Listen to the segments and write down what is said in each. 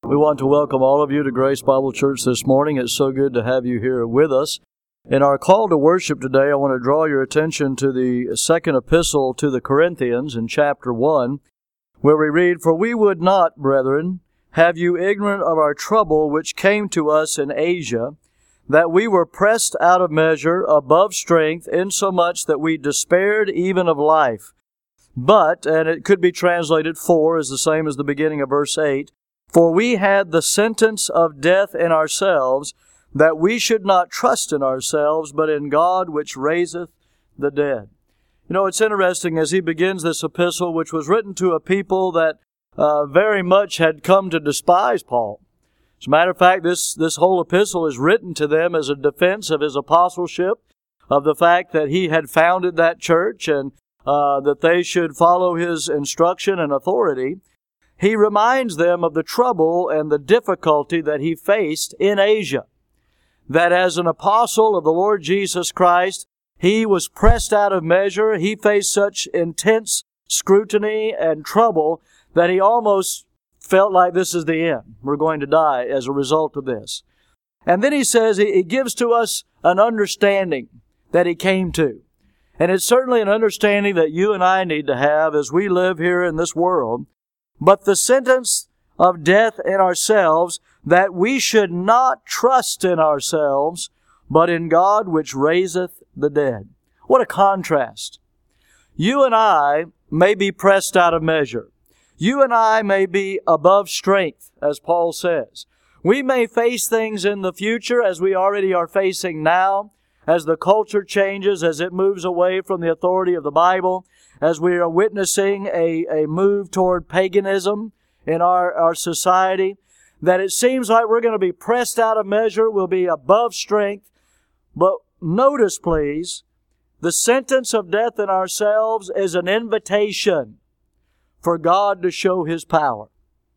We want to welcome all of you to Grace Bible Church this morning. It's so good to have you here with us. In our call to worship today, I want to draw your attention to the second epistle to the Corinthians in chapter 1, where we read, "For we would not, brethren, have you ignorant of our trouble which came to us in Asia, that we were pressed out of measure, above strength, insomuch that we despaired even of life. But," and it could be translated "for," is the same as the beginning of verse 8, "for we had the sentence of death in ourselves, that we should not trust in ourselves, but in God which raiseth the dead." You know, it's interesting as he begins this epistle, which was written to a people that very much had come to despise Paul. As a matter of fact, this whole epistle is written to them as a defense of his apostleship, of the fact that he had founded that church and that they should follow his instruction and authority. He reminds them of the trouble and the difficulty that he faced in Asia. That as an apostle of the Lord Jesus Christ, he was pressed out of measure. He faced such intense scrutiny and trouble that he almost felt like this is the end. We're going to die as a result of this. And then he says, he gives to us an understanding that he came to. And it's certainly an understanding that you and I need to have as we live here in this world. But the sentence of death in ourselves, that we should not trust in ourselves, but in God which raiseth the dead. What a contrast. You and I may be pressed out of measure. You and I may be above strength, as Paul says. We may face things in the future as we already are facing now, as the culture changes, as it moves away from the authority of the Bible, as we are witnessing a move toward paganism in our society, that it seems like we're going to be pressed out of measure, we'll be above strength. But notice, please, the sentence of death in ourselves is an invitation for God to show His power,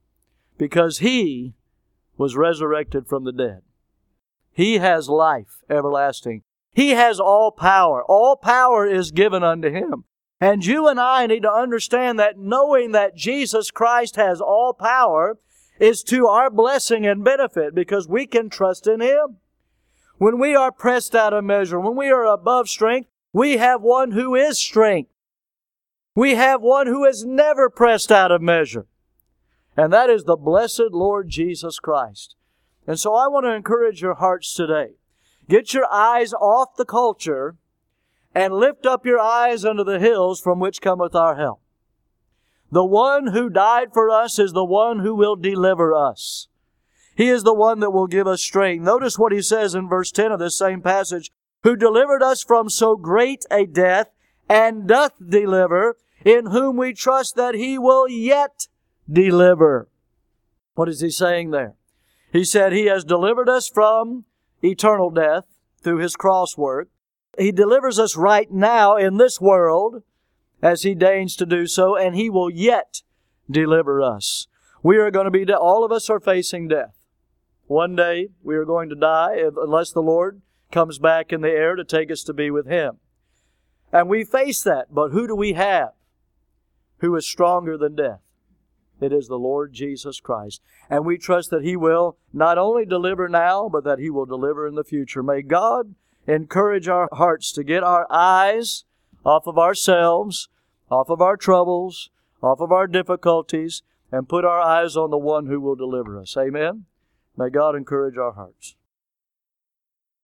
because He was resurrected from the dead. He has life everlasting. He has all power. All power is given unto Him. And you and I need to understand that knowing that Jesus Christ has all power is to our blessing and benefit, because we can trust in Him. When we are pressed out of measure, when we are above strength, we have one who is strength. We have one who is never pressed out of measure. And that is the blessed Lord Jesus Christ. And so I want to encourage your hearts today. Get your eyes off the culture and lift up your eyes unto the hills from which cometh our help. The one who died for us is the one who will deliver us. He is the one that will give us strength. Notice what he says in verse 10 of this same passage, "Who delivered us from so great a death, and doth deliver, in whom we trust that He will yet deliver." What is he saying there? He said He has delivered us from eternal death through His cross work. He delivers us right now in this world as He deigns to do so, and He will yet deliver us. We are going to be, all of us are facing death. One day we are going to die unless the Lord comes back in the air to take us to be with Him. And we face that, but who do we have who is stronger than death? It is the Lord Jesus Christ. And we trust that He will not only deliver now, but that He will deliver in the future. May God encourage our hearts to get our eyes off of ourselves, off of our troubles, off of our difficulties, and put our eyes on the one who will deliver us. Amen? May God encourage our hearts.